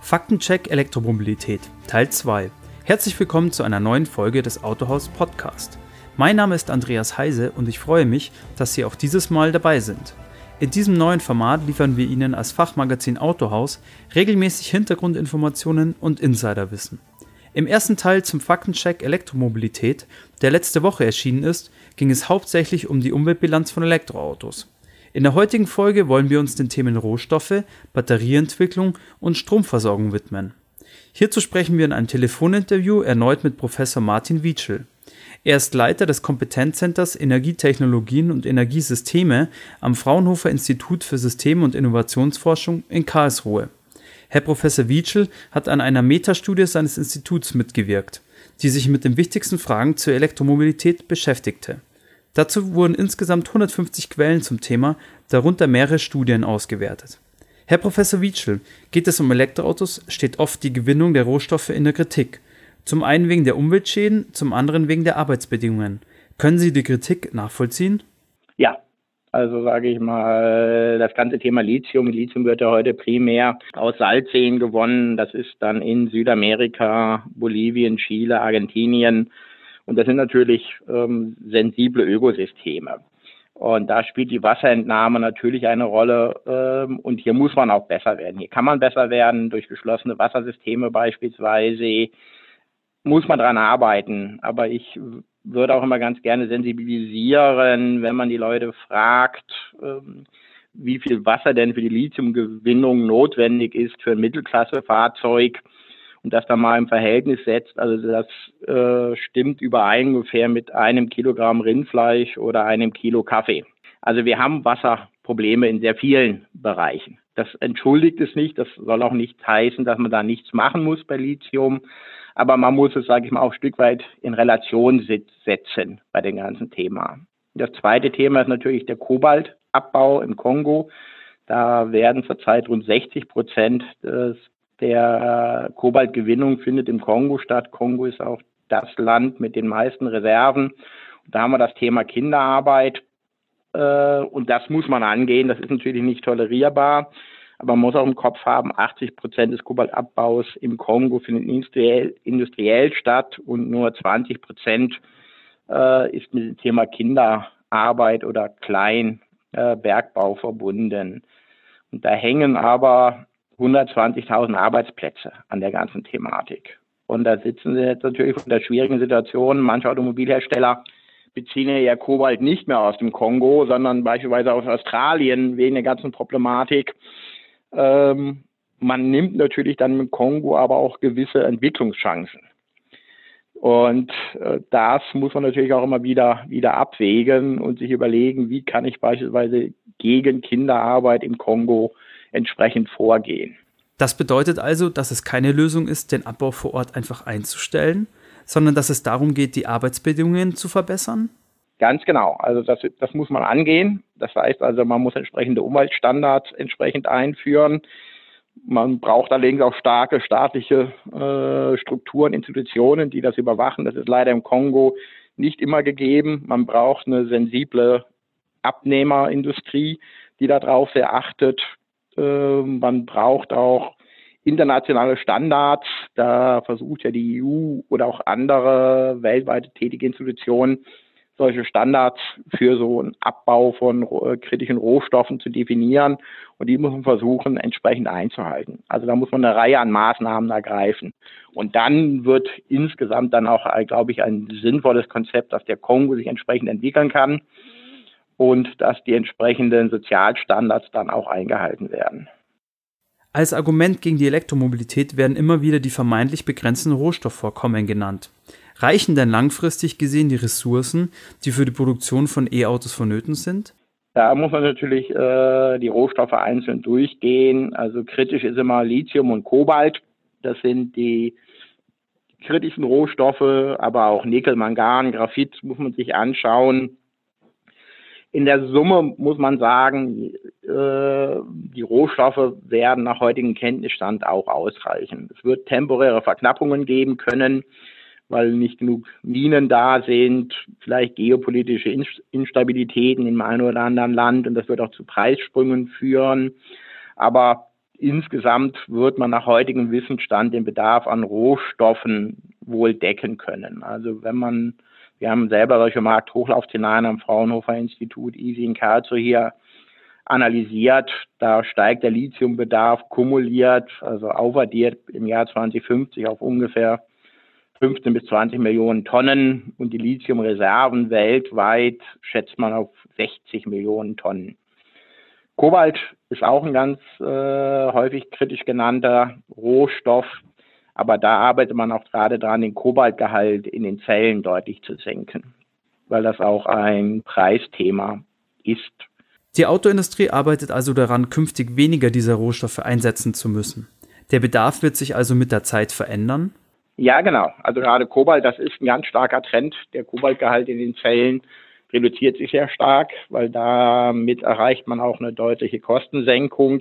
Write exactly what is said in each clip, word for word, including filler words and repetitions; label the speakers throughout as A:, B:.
A: Faktencheck Elektromobilität, Teil zwei. Herzlich willkommen zu einer neuen Folge des Autohaus Podcast. Mein Name ist Andreas Heise und ich freue mich, dass Sie auch dieses Mal dabei sind. In diesem neuen Format liefern wir Ihnen als Fachmagazin Autohaus regelmäßig Hintergrundinformationen und Insiderwissen. Im ersten Teil zum Faktencheck Elektromobilität, der letzte Woche erschienen ist, ging es hauptsächlich um die Umweltbilanz von Elektroautos. In der heutigen Folge wollen wir uns den Themen Rohstoffe, Batterieentwicklung und Stromversorgung widmen. Hierzu sprechen wir in einem Telefoninterview erneut mit Professor Martin Wietschel. Er ist Leiter des Kompetenzcenters Energietechnologien und Energiesysteme am Fraunhofer Institut für System- und Innovationsforschung in Karlsruhe. Herr Professor Wietschel hat an einer Metastudie seines Instituts mitgewirkt, die sich mit den wichtigsten Fragen zur Elektromobilität beschäftigte. Dazu wurden insgesamt hundertfünfzig Quellen zum Thema, darunter mehrere Studien ausgewertet. Herr Professor Wietschel, geht es um Elektroautos, steht oft die Gewinnung der Rohstoffe in der Kritik. Zum einen wegen der Umweltschäden, zum anderen wegen der Arbeitsbedingungen. Können Sie die Kritik nachvollziehen?
B: Ja, also sage ich mal, das ganze Thema Lithium. Lithium wird ja heute primär aus Salzseen gewonnen. Das ist dann in Südamerika, Bolivien, Chile, Argentinien. Und das sind natürlich ähm, sensible Ökosysteme. Und da spielt die Wasserentnahme natürlich eine Rolle. Ähm, und hier muss man auch besser werden. Hier kann man besser werden durch geschlossene Wassersysteme beispielsweise. Muss man dran arbeiten. Aber ich würde auch immer ganz gerne sensibilisieren, wenn man die Leute fragt, ähm, wie viel Wasser denn für die Lithiumgewinnung notwendig ist für ein Mittelklassefahrzeug. Und das dann mal im Verhältnis setzt, also das äh, stimmt überein ungefähr mit einem Kilogramm Rindfleisch oder einem Kilo Kaffee. Also wir haben Wasserprobleme in sehr vielen Bereichen. Das entschuldigt es nicht, das soll auch nicht heißen, dass man da nichts machen muss bei Lithium, aber man muss es, sage ich mal, auch ein Stück weit in Relation setzen bei dem ganzen Thema. Das zweite Thema ist natürlich der Kobaltabbau im Kongo. Da werden zurzeit rund sechzig Prozent des Der Kobaltgewinnung findet im Kongo statt. Kongo ist auch das Land mit den meisten Reserven. Da haben wir das Thema Kinderarbeit. Und das muss man angehen. Das ist natürlich nicht tolerierbar. Aber man muss auch im Kopf haben, achtzig Prozent des Kobaltabbaus im Kongo findet industriell, industriell statt und nur zwanzig Prozent ist mit dem Thema Kinderarbeit oder Kleinbergbau verbunden. Und da hängen aber hundertzwanzigtausend Arbeitsplätze an der ganzen Thematik. Und da sitzen sie jetzt natürlich in der schwierigen Situation. Manche Automobilhersteller beziehen ja Kobalt nicht mehr aus dem Kongo, sondern beispielsweise aus Australien wegen der ganzen Problematik. Ähm, man nimmt natürlich dann im Kongo aber auch gewisse Entwicklungschancen. Und äh, das muss man natürlich auch immer wieder, wieder abwägen und sich überlegen, wie kann ich beispielsweise gegen Kinderarbeit im Kongo entsprechend vorgehen.
A: Das bedeutet also, dass es keine Lösung ist, den Abbau vor Ort einfach einzustellen, sondern dass es darum geht, die Arbeitsbedingungen zu verbessern?
B: Ganz genau. Also das, das muss man angehen. Das heißt also, man muss entsprechende Umweltstandards entsprechend einführen. Man braucht allerdings auch starke staatliche äh, Strukturen, Institutionen, die das überwachen. Das ist leider im Kongo nicht immer gegeben. Man braucht eine sensible Abnehmerindustrie, die darauf sehr achtet. Man braucht auch internationale Standards. Da versucht ja die E U oder auch andere weltweit tätige Institutionen, solche Standards für so einen Abbau von kritischen Rohstoffen zu definieren. Und die muss man versuchen, entsprechend einzuhalten. Also da muss man eine Reihe an Maßnahmen ergreifen. Und dann wird insgesamt dann auch, glaube ich, ein sinnvolles Konzept, dass der Kongo sich entsprechend entwickeln kann. Und dass die entsprechenden Sozialstandards dann auch eingehalten werden.
A: Als Argument gegen die Elektromobilität werden immer wieder die vermeintlich begrenzten Rohstoffvorkommen genannt. Reichen denn langfristig gesehen die Ressourcen, die für die Produktion von E-Autos vonnöten sind?
B: Da muss man natürlich äh, die Rohstoffe einzeln durchgehen. Also kritisch ist immer Lithium und Kobalt. Das sind die kritischen Rohstoffe, aber auch Nickel, Mangan, Graphit muss man sich anschauen. In der Summe muss man sagen, äh, die Rohstoffe werden nach heutigem Kenntnisstand auch ausreichen. Es wird temporäre Verknappungen geben können, weil nicht genug Minen da sind, vielleicht geopolitische Instabilitäten im einen oder anderen Land und das wird auch zu Preissprüngen führen. Aber insgesamt wird man nach heutigem Wissensstand den Bedarf an Rohstoffen wohl decken können. Also wenn man, wir haben selber solche Markthochlaufszenarien am Fraunhofer Institut I S I in Karlsruhe hier analysiert, da steigt der Lithiumbedarf kumuliert, also aufaddiert im Jahr zwanzig fünfzig auf ungefähr fünfzehn bis zwanzig Millionen Tonnen und die Lithiumreserven weltweit schätzt man auf sechzig Millionen Tonnen. Kobalt ist auch ein ganz äh, häufig kritisch genannter Rohstoff, aber da arbeitet man auch gerade dran, den Kobaltgehalt in den Zellen deutlich zu senken, weil das auch ein Preisthema ist.
A: Die Autoindustrie arbeitet also daran, künftig weniger dieser Rohstoffe einsetzen zu müssen. Der Bedarf wird sich also mit der Zeit verändern?
B: Ja, genau. Also gerade Kobalt, das ist ein ganz starker Trend. Der Kobaltgehalt in den Zellen reduziert sich sehr stark, weil damit erreicht man auch eine deutliche Kostensenkung.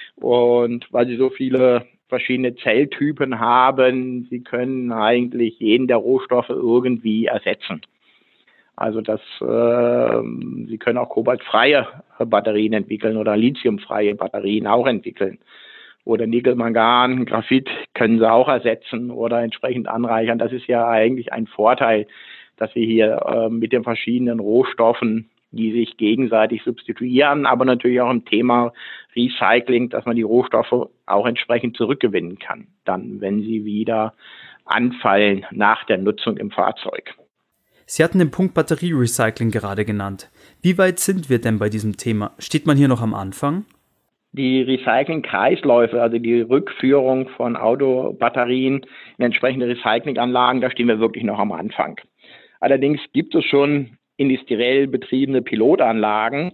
B: Und weil sie so viele verschiedene Zelltypen haben, sie können eigentlich jeden der Rohstoffe irgendwie ersetzen. Also das, äh, sie können auch kobaltfreie Batterien entwickeln oder lithiumfreie Batterien auch entwickeln. Oder Nickel, Mangan, Graphit können sie auch ersetzen oder entsprechend anreichern. Das ist ja eigentlich ein Vorteil, dass wir hier äh, mit den verschiedenen Rohstoffen, die sich gegenseitig substituieren, aber natürlich auch im Thema Recycling, dass man die Rohstoffe auch entsprechend zurückgewinnen kann, dann, wenn sie wieder anfallen nach der Nutzung im Fahrzeug.
A: Sie hatten den Punkt Batterierecycling gerade genannt. Wie weit sind wir denn bei diesem Thema? Steht man hier noch am Anfang?
B: Die Recycling-Kreisläufe, also die Rückführung von Autobatterien in entsprechende Recyclinganlagen, da stehen wir wirklich noch am Anfang. Allerdings gibt es schon industriell betriebene Pilotanlagen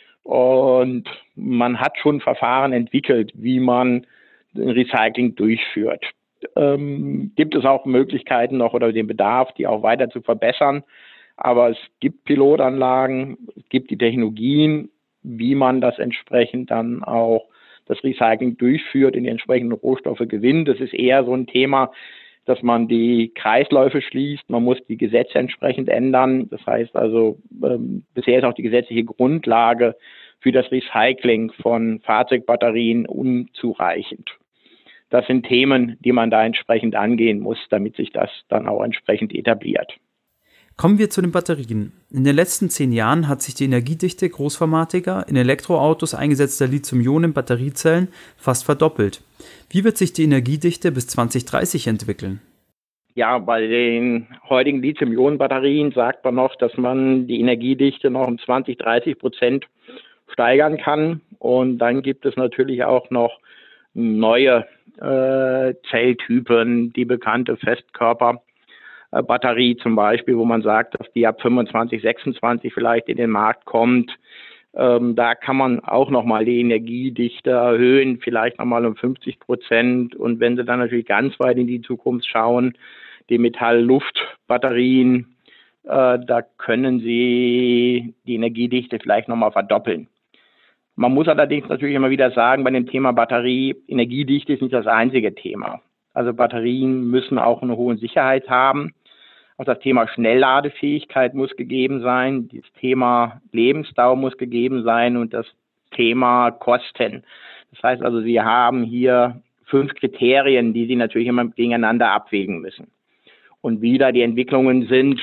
B: und man hat schon Verfahren entwickelt, wie man Recycling durchführt. Ähm, gibt es auch Möglichkeiten noch oder den Bedarf, die auch weiter zu verbessern. Aber es gibt Pilotanlagen, es gibt die Technologien, wie man das entsprechend dann auch das Recycling durchführt, in die entsprechenden Rohstoffe gewinnt. Das ist eher so ein Thema, dass man die Kreisläufe schließt. Man muss die Gesetze entsprechend ändern. Das heißt also, ähm, bisher ist auch die gesetzliche Grundlage für das Recycling von Fahrzeugbatterien unzureichend. Das sind Themen, die man da entsprechend angehen muss, damit sich das dann auch entsprechend etabliert.
A: Kommen wir zu den Batterien. In den letzten zehn Jahren hat sich die Energiedichte großformatiger, in Elektroautos eingesetzter Lithium-Ionen-Batteriezellen fast verdoppelt. Wie wird sich die Energiedichte bis zwanzig dreißig entwickeln?
B: Ja, bei den heutigen Lithium-Ionen-Batterien sagt man noch, dass man die Energiedichte noch um zwanzig, dreißig Prozent steigern kann. Und dann gibt es natürlich auch noch neue äh, Zelltypen, die bekannte Festkörperbatterie zum Beispiel, wo man sagt, dass die ab fünfundzwanzig, sechsundzwanzig vielleicht in den Markt kommt. Ähm, da kann man auch nochmal die Energiedichte erhöhen, vielleicht nochmal um fünfzig Prozent. Und wenn Sie dann natürlich ganz weit in die Zukunft schauen, die Metall-Luft-Batterien, äh, da können Sie die Energiedichte vielleicht nochmal verdoppeln. Man muss allerdings natürlich immer wieder sagen, bei dem Thema Batterie, Energiedichte ist nicht das einzige Thema. Also Batterien müssen auch eine hohe Sicherheit haben. Auch das Thema Schnellladefähigkeit muss gegeben sein. Das Thema Lebensdauer muss gegeben sein und das Thema Kosten. Das heißt also, Sie haben hier fünf Kriterien, die Sie natürlich immer gegeneinander abwägen müssen. Und wie da die Entwicklungen sind,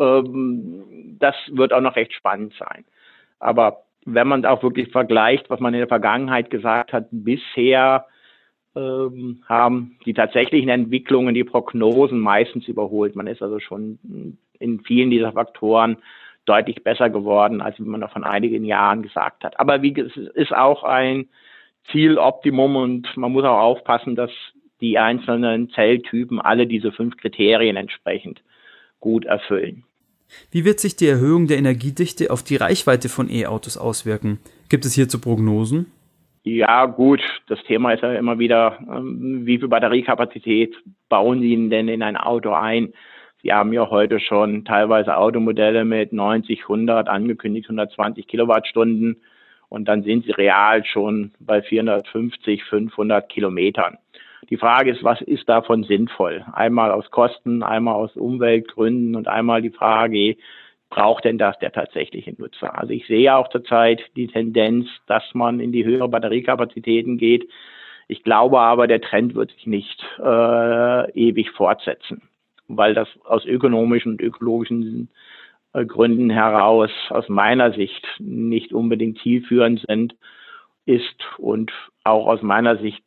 B: ähm, das wird auch noch recht spannend sein. Aber wenn man auch wirklich vergleicht, was man in der Vergangenheit gesagt hat, bisher ähm, haben die tatsächlichen Entwicklungen die Prognosen meistens überholt. Man ist also schon in vielen dieser Faktoren deutlich besser geworden, als wie man noch von einigen Jahren gesagt hat. Aber wie es ist auch ein Zieloptimum und man muss auch aufpassen, dass die einzelnen Zelltypen alle diese fünf Kriterien entsprechend gut erfüllen.
A: Wie wird sich die Erhöhung der Energiedichte auf die Reichweite von E-Autos auswirken? Gibt es hierzu Prognosen?
B: Ja, gut. Das Thema ist ja immer wieder, wie viel Batteriekapazität bauen Sie denn in ein Auto ein? Sie haben ja heute schon teilweise Automodelle mit neunzig, hundert, angekündigt hundertzwanzig Kilowattstunden und dann sind sie real schon bei vierhundertfünfzig, fünfhundert Kilometern. Die Frage ist, was ist davon sinnvoll? Einmal aus Kosten, einmal aus Umweltgründen und einmal die Frage, braucht denn das der tatsächliche Nutzer? Also ich sehe auch zurzeit die Tendenz, dass man in die höhere Batteriekapazitäten geht. Ich glaube aber, der Trend wird sich nicht äh, ewig fortsetzen, weil das aus ökonomischen und ökologischen äh, Gründen heraus aus meiner Sicht nicht unbedingt zielführend sind, ist und auch aus meiner Sicht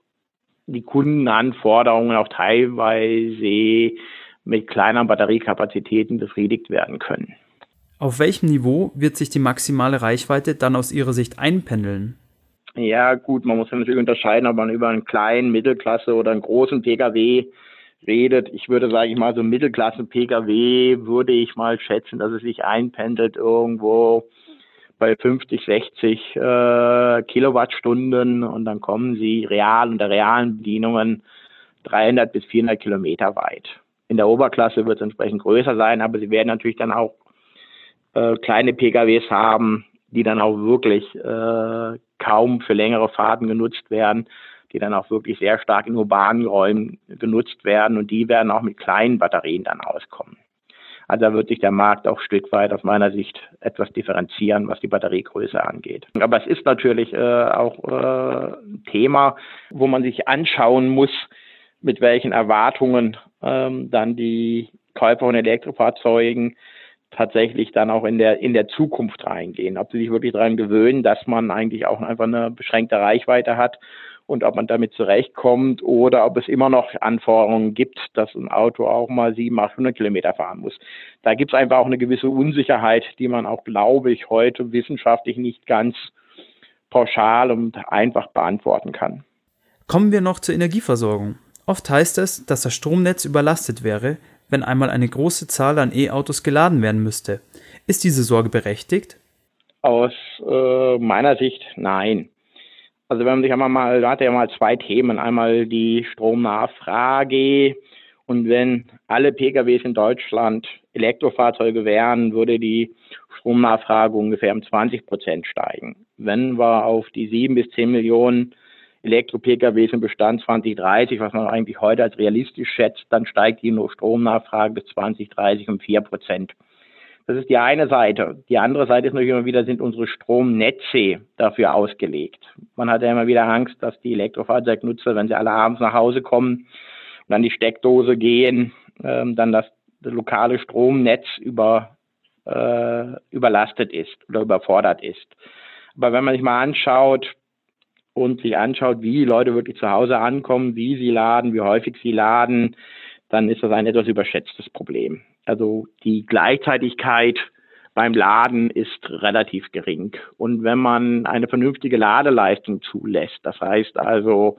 B: die Kundenanforderungen auch teilweise mit kleineren Batteriekapazitäten befriedigt werden können.
A: Auf welchem Niveau wird sich die maximale Reichweite dann aus Ihrer Sicht einpendeln?
B: Ja gut, man muss ja natürlich unterscheiden, ob man über einen kleinen, Mittelklasse oder einen großen Pkw redet. Ich würde, sage ich mal, so Mittelklasse-P K W würde ich mal schätzen, dass es sich einpendelt irgendwo bei fünfzig, sechzig äh, Kilowattstunden und dann kommen sie real unter realen Bedienungen dreihundert bis vierhundert Kilometer weit. In der Oberklasse wird es entsprechend größer sein, aber sie werden natürlich dann auch äh, kleine P K Ws haben, die dann auch wirklich äh, kaum für längere Fahrten genutzt werden, die dann auch wirklich sehr stark in urbanen Räumen genutzt werden und die werden auch mit kleinen Batterien dann auskommen. Also da wird sich der Markt auch ein Stück weit aus meiner Sicht etwas differenzieren, was die Batteriegröße angeht. Aber es ist natürlich äh, auch äh, ein Thema, wo man sich anschauen muss, mit welchen Erwartungen ähm, dann die Käufer von Elektrofahrzeugen tatsächlich dann auch in der in der Zukunft reingehen. Ob sie sich wirklich daran gewöhnen, dass man eigentlich auch einfach eine beschränkte Reichweite hat und ob man damit zurechtkommt oder ob es immer noch Anforderungen gibt, dass ein Auto auch mal siebenhundert, achthundert Kilometer fahren muss. Da gibt es einfach auch eine gewisse Unsicherheit, die man auch, glaube ich, heute wissenschaftlich nicht ganz pauschal und einfach beantworten kann.
A: Kommen wir noch zur Energieversorgung. Oft heißt es, dass das Stromnetz überlastet wäre, wenn einmal eine große Zahl an E-Autos geladen werden müsste. Ist diese Sorge berechtigt?
B: Aus äh, meiner Sicht nein. Also wenn man sich einmal mal, da hat er ja mal zwei Themen. Einmal die Stromnachfrage und wenn alle P K Ws in Deutschland Elektrofahrzeuge wären, würde die Stromnachfrage ungefähr um zwanzig Prozent steigen. Wenn wir auf die sieben bis zehn Millionen Elektro-P K Ws im Bestand zwanzig dreißig, was man eigentlich heute als realistisch schätzt, dann steigt die Stromnachfrage bis zwanzig dreißig um vier Prozent. Das ist die eine Seite. Die andere Seite ist natürlich immer wieder, sind unsere Stromnetze dafür ausgelegt. Man hat ja immer wieder Angst, dass die Elektrofahrzeugnutzer, wenn sie alle abends nach Hause kommen und an die Steckdose gehen, ähm, dann das, das lokale Stromnetz über, äh, überlastet ist oder überfordert ist. Aber wenn man sich mal anschaut, und sich anschaut, wie die Leute wirklich zu Hause ankommen, wie sie laden, wie häufig sie laden, dann ist das ein etwas überschätztes Problem. Also die Gleichzeitigkeit beim Laden ist relativ gering. Und wenn man eine vernünftige Ladeleistung zulässt, das heißt also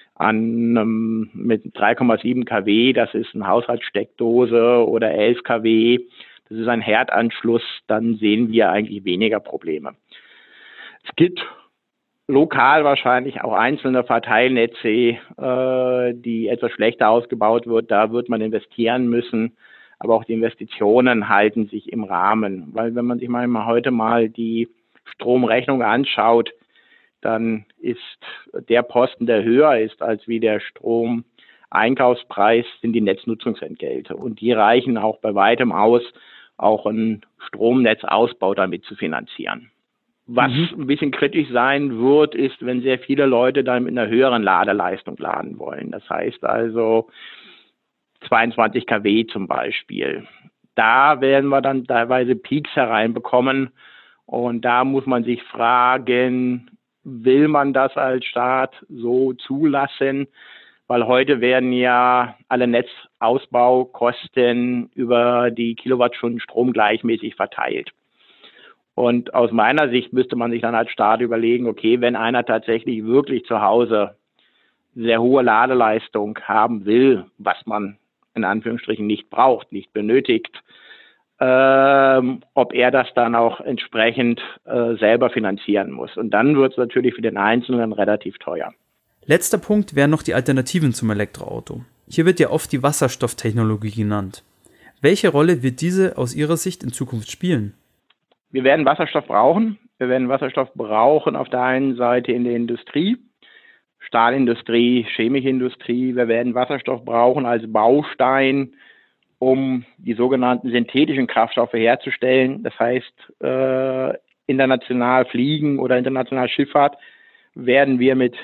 B: an ähm, mit drei Komma sieben Kilowatt, das ist eine Haushaltssteckdose oder elf Kilowatt, das ist ein Herdanschluss, dann sehen wir eigentlich weniger Probleme. Es gibt lokal wahrscheinlich auch einzelne Verteilnetze, äh, die etwas schlechter ausgebaut wird. Da wird man investieren müssen. Aber auch die Investitionen halten sich im Rahmen. Weil wenn man sich mal heute mal die Stromrechnung anschaut, dann ist der Posten, der höher ist als wie der Stromeinkaufspreis, sind die Netznutzungsentgelte. Und die reichen auch bei weitem aus, auch einen Stromnetzausbau damit zu finanzieren. Was mhm. ein bisschen kritisch sein wird, ist, wenn sehr viele Leute dann mit einer höheren Ladeleistung laden wollen. Das heißt also zweiundzwanzig Kilowatt zum Beispiel. Da werden wir dann teilweise Peaks hereinbekommen. Und da muss man sich fragen, will man das als Staat so zulassen? Weil heute werden ja alle Netzausbaukosten über die Kilowattstunden Strom gleichmäßig verteilt. Und aus meiner Sicht müsste man sich dann als Staat überlegen, okay, wenn einer tatsächlich wirklich zu Hause sehr hohe Ladeleistung haben will, was man in Anführungsstrichen nicht braucht, nicht benötigt, ähm, ob er das dann auch entsprechend äh, selber finanzieren muss. Und dann wird es natürlich für den Einzelnen relativ teuer.
A: Letzter Punkt wären noch die Alternativen zum Elektroauto. Hier wird ja oft die Wasserstofftechnologie genannt. Welche Rolle wird diese aus Ihrer Sicht in Zukunft spielen?
B: Wir werden Wasserstoff brauchen. Wir werden Wasserstoff brauchen auf der einen Seite in der Industrie, Stahlindustrie, chemische Industrie. Wir werden Wasserstoff brauchen als Baustein, um die sogenannten synthetischen Kraftstoffe herzustellen. Das heißt, äh, international Fliegen oder international Schifffahrt werden wir mit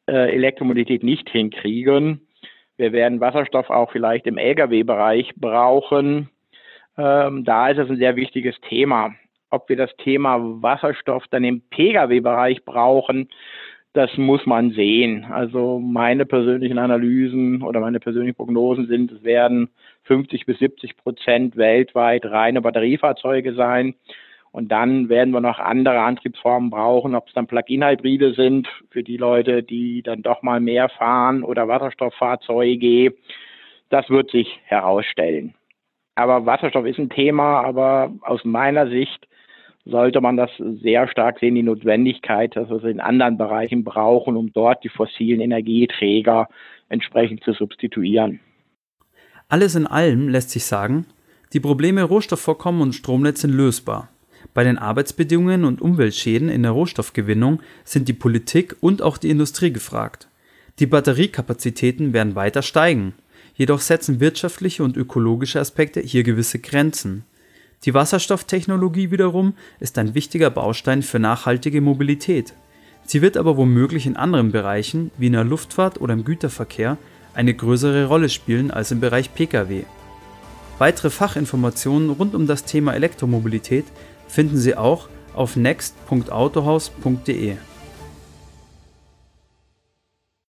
B: äh, Elektromobilität nicht hinkriegen. Wir werden Wasserstoff auch vielleicht im L K W-Bereich brauchen. Ähm, da ist es ein sehr wichtiges Thema. Ob wir das Thema Wasserstoff dann im P K W-Bereich brauchen, das muss man sehen. Also meine persönlichen Analysen oder meine persönlichen Prognosen sind, es werden fünfzig bis siebzig Prozent weltweit reine Batteriefahrzeuge sein. Und dann werden wir noch andere Antriebsformen brauchen, ob es dann Plug-in-Hybride sind für die Leute, die dann doch mal mehr fahren oder Wasserstofffahrzeuge. Das wird sich herausstellen. Aber Wasserstoff ist ein Thema, aber aus meiner Sicht sollte man das sehr stark sehen, die Notwendigkeit, dass wir es in anderen Bereichen brauchen, um dort die fossilen Energieträger entsprechend zu substituieren.
A: Alles in allem lässt sich sagen, die Probleme Rohstoffvorkommen und Stromnetz sind lösbar. Bei den Arbeitsbedingungen und Umweltschäden in der Rohstoffgewinnung sind die Politik und auch die Industrie gefragt. Die Batteriekapazitäten werden weiter steigen, jedoch setzen wirtschaftliche und ökologische Aspekte hier gewisse Grenzen. Die Wasserstofftechnologie wiederum ist ein wichtiger Baustein für nachhaltige Mobilität. Sie wird aber womöglich in anderen Bereichen, wie in der Luftfahrt oder im Güterverkehr, eine größere Rolle spielen als im Bereich P K W. Weitere Fachinformationen rund um das Thema Elektromobilität finden Sie auch auf next punkt autohaus punkt de.